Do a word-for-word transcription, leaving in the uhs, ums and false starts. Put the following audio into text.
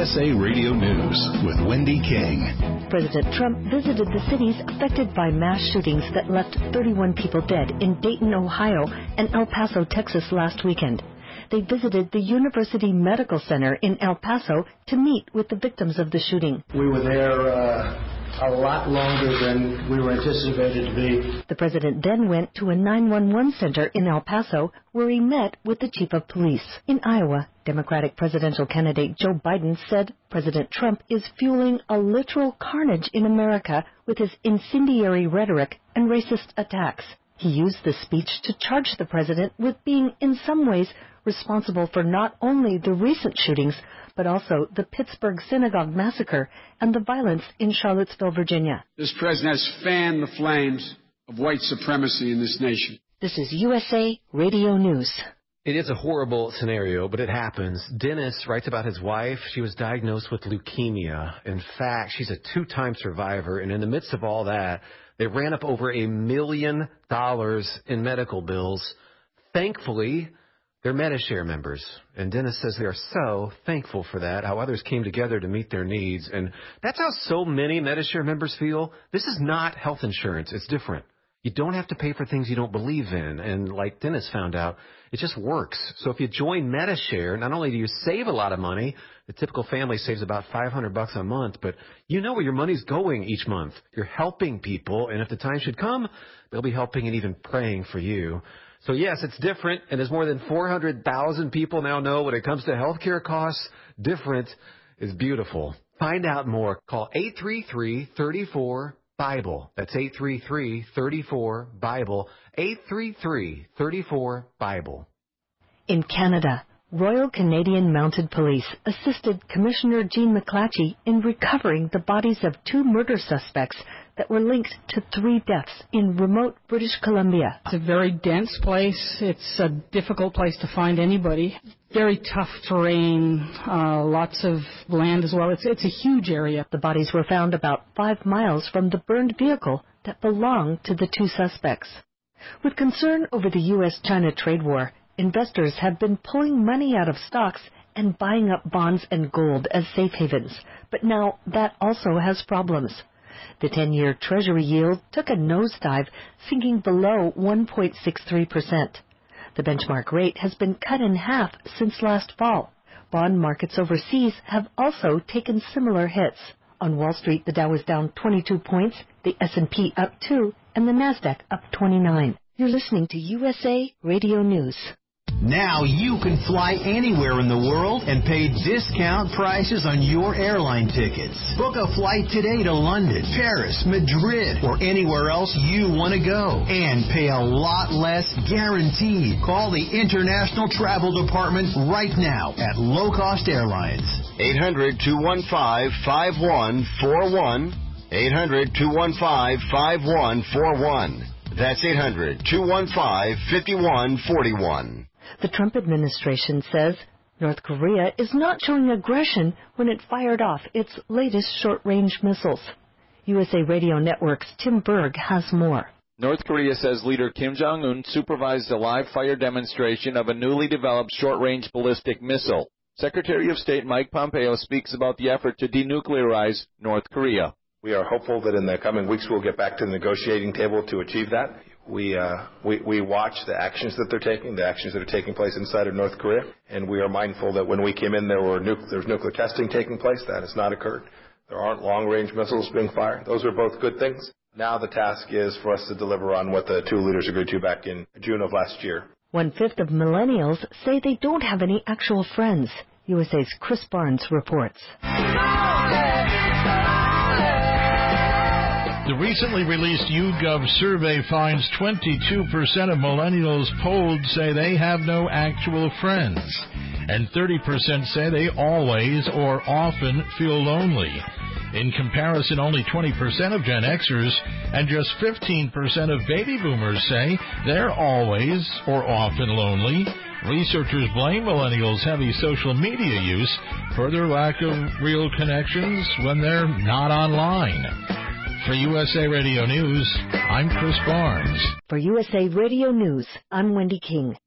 S A Radio News with Wendy King. President Trump visited the cities affected by mass shootings that left thirty-one people dead in Dayton, Ohio, and El Paso, Texas last weekend. They visited the University Medical Center in El Paso to meet with the victims of the shooting. We were there uh, a lot longer than we were anticipated to be. The president then went to a nine one one center in El Paso where he met with the chief of police. In Iowa, Democratic presidential candidate Joe Biden said President Trump is fueling a literal carnage in America with his incendiary rhetoric and racist attacks. He used the speech to charge the president with being in some ways responsible for not only the recent shootings, but also the Pittsburgh Synagogue massacre and the violence in Charlottesville, Virginia. This president has fanned the flames of white supremacy in this nation. This is U S A Radio News. It is a horrible scenario, but it happens. Dennis writes about his wife. She was diagnosed with leukemia. In fact, she's a two-time survivor, and in the midst of all that, they ran up over a million dollars in medical bills. Thankfully, they're Medi-Share members, and Dennis says they are so thankful for that, how others came together to meet their needs. And that's how so many Medi-Share members feel. This is not health insurance. It's different. You don't have to pay for things you don't believe in. And like Dennis found out, it just works. So if you join Medi-Share, not only do you save a lot of money, the typical family saves about five hundred bucks a month, but you know where your money's going each month. You're helping people, and if the time should come, they'll be helping and even praying for you. So, yes, it's different, and as more than four hundred thousand people now know when it comes to health care costs, different is beautiful. Find out more. Call eight three three, three four, BIBLE. That's eight three three, three four, BIBLE. eight three three, three four, BIBLE. In Canada, Royal Canadian Mounted Police assisted Commissioner Jean McClatchy in recovering the bodies of two murder suspects that were linked to three deaths in remote British Columbia. It's a very dense place. It's a difficult place to find anybody. Very tough terrain, uh, lots of land as well. It's, it's a huge area. The bodies were found about five miles from the burned vehicle that belonged to the two suspects. With concern over the U S China trade war, investors have been pulling money out of stocks and buying up bonds and gold as safe havens. But now that also has problems. The ten-year Treasury yield took a nosedive, sinking below one point six three percent. The benchmark rate has been cut in half since last fall. Bond markets overseas have also taken similar hits. On Wall Street, the Dow is down twenty-two points, the S and P up two, and the Nasdaq up twenty-nine. You're listening to U S A Radio News. Now you can fly anywhere in the world and pay discount prices on your airline tickets. Book a flight today to London, Paris, Madrid, or anywhere else you want to go. And pay a lot less guaranteed. Call the International Travel Department right now at Low Cost Airlines. eight hundred, two one five, five one four one. eight hundred, two one five, five one four one. That's eight hundred, two one five, five one four one. The Trump administration says North Korea is not showing aggression when it fired off its latest short-range missiles. U S A Radio Network's Tim Berg has more. North Korea says leader Kim Jong-un supervised a live-fire demonstration of a newly developed short-range ballistic missile. Secretary of State Mike Pompeo speaks about the effort to denuclearize North Korea. We are hopeful that in the coming weeks we'll get back to the negotiating table to achieve that. We, uh, we, we watch the actions that they're taking, the actions that are taking place inside of North Korea, and we are mindful that when we came in there were nu- there was nuclear testing taking place. That has not occurred. There aren't long-range missiles being fired. Those are both good things. Now the task is for us to deliver on what the two leaders agreed to back in June of last year. One-fifth of millennials say they don't have any actual friends. U S A's Chris Barnes reports. The recently released YouGov survey finds twenty-two percent of millennials polled say they have no actual friends, and thirty percent say they always or often feel lonely. In comparison, only twenty percent of Gen Xers and just fifteen percent of baby boomers say they're always or often lonely. Researchers blame millennials' heavy social media use for their lack of real connections when they're not online. For U S A Radio News, I'm Chris Barnes. For U S A Radio News, I'm Wendy King.